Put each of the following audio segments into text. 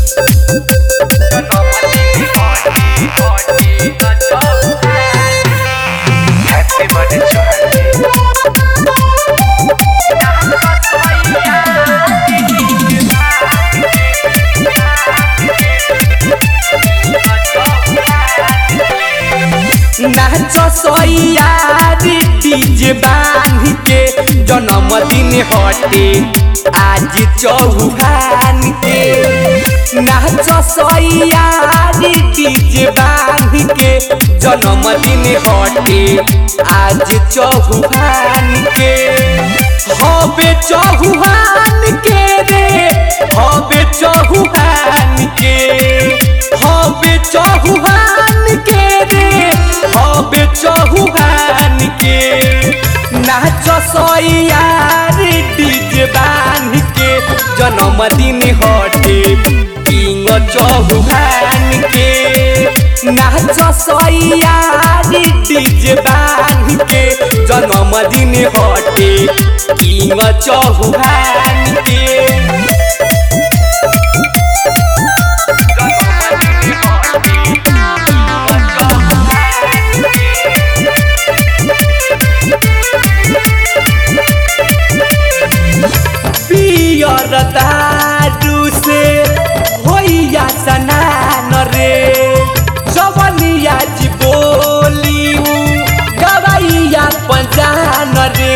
Happy birthday Chauhan ji. नाच सोयारी DJ बांध के जन्मदिन हटे आज चौहान के। नाच सोयारी डीजे बांध के जन्मदिन हटे आज चौहान के। हबे चौहान के रे हबे चौहान के हबे चौहान के रे हबे चौहान के। नाच सोयार डीजे बांध के जन्मदिन हटे किंग चौहान के। नाच सोयार डीजे बांध के जन्मदिन हटे किंग चौहान के। पियर दारू से होइया सनान रे जवनिया जी बोली गवैया पंजान रे।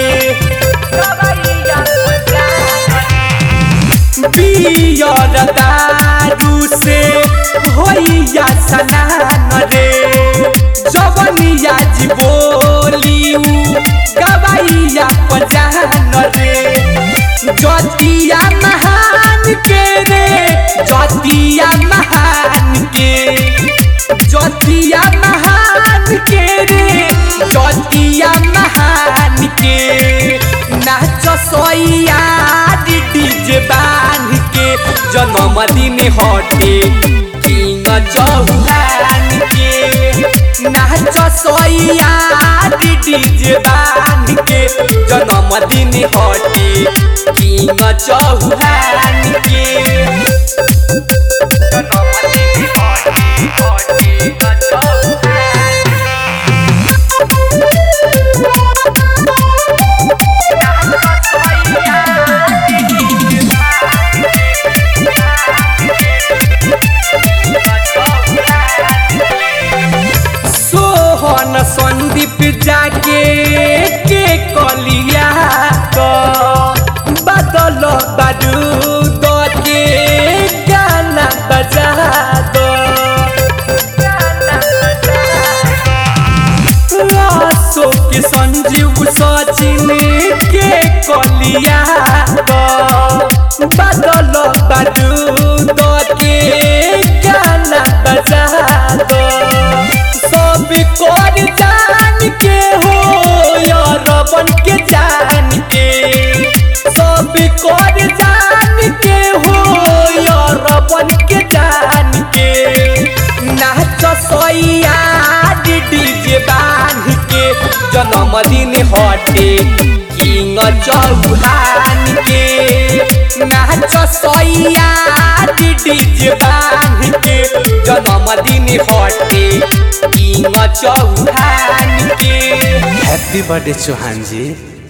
पियर दारू से होइया सनान रे जवनिया जी बोली गवैया पंजान रे। ज्योतिया महान के रे ज्योतिया महान के ज्योतिया महान के रे ज्योतिया महान के। नाच सोयार डीजे बांध के जन्मदिन हटे किंग चौहान के। नाच सोयार डीजे बांध के जन्मदिन हटे किंग चौहान के। सोहन संदीप जाके के कलिया तो बदल बारूद के गाना बजा दो। अशोक संजीव सचिन के कलिया तो बदल बारूद के गाना बजा दो। सब कर जान के हो यार बन के जान के सब कर जान के हो यार बन के जान के। नाच सोयार डीजे बांध के जन्मदिन हटे किंग चौहान के। नाच सोयार डीजे बांध के जन्मदिन हटे किंग चौहान के। Happy birthday Chauhan ji.